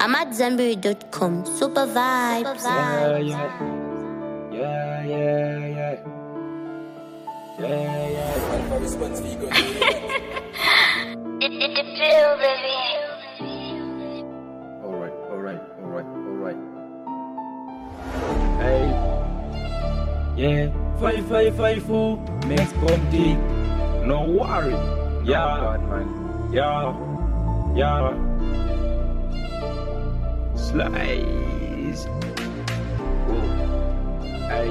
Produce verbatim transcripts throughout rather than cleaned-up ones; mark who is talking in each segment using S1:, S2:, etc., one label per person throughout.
S1: I'm at Zambiri dot com. Super vibes.
S2: Yeah, yeah. Yeah, yeah, yeah. Yeah, yeah.
S3: Alpha response vehicle.
S1: It the feel, baby.
S2: Alright, alright, alright, alright. Hey. Yeah. Five, five, five, four. Next bomb deep. No worry. Yeah, man. Yeah. Yeah. Slice. Whoa. Hey.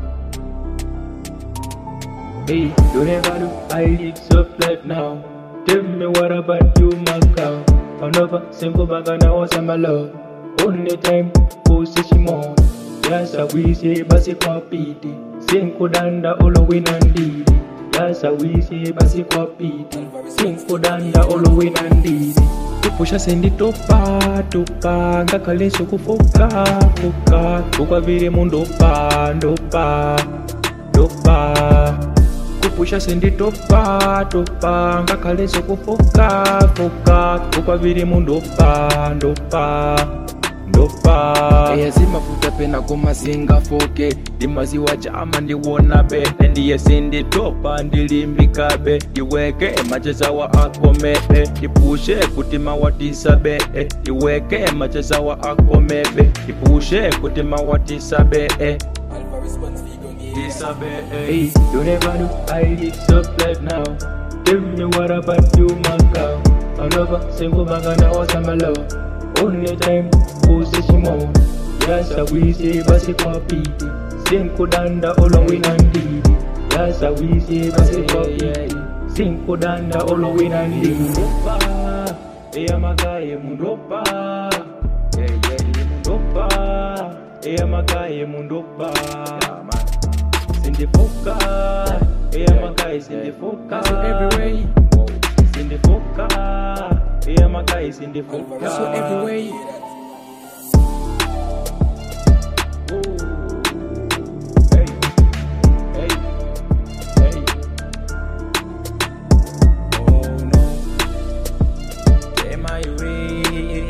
S2: Hey, you never do. I live soft life now. Tell me what about you, my cow? Another simple bag and I was my love. Only time, who says she more? Yes, I will say, Basi Kwapiti. Cinco danda, all win and did. Yes, I will say, Basi Kwapiti. Cinco danda, all win and did. Pusha sendi topa, topa. Ngakale suku foka, foka. Tukwa vile mundopa, ndopa, ndopa. Kupusha sendi topa, topa. Ngakale suku foka, foka. Tukwa vile mundopa, ndopa, ndopa. Eya zima futa pena kumazinga foke. Dimazi wajama ndiwona be. Ndiye sendi topa ndilimbika be. Iweke macheza wa akomebe. Ipushe kutima watisa be. Iweke macheza wa akomebe. Ipushe kutima watisa be.
S3: Alpha response vehicle.
S2: Isabe, hey, you never know I live soft life now. Tell me what about you, my cow? Another single bag and I was my love. Only time, who says she more? Yes, I will say, Basi Kwapiti. Cinco danda, all win and did. Yes, I will say, Basi Kwapiti. Cinco danda, all win and did. Mundopa, eya magaye mundopa. Yeah, yeah, mundopa, eya magaye mundopa. Sindi foka, eya magaye sindi foka.
S3: So everywhere.
S2: Sindi foka, eya magaye sindi foka.
S3: So everywhere.
S2: Hey, hey, hey. Oh no. Am I real?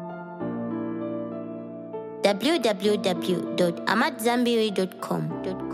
S1: w w w dot amatzambiri dot com.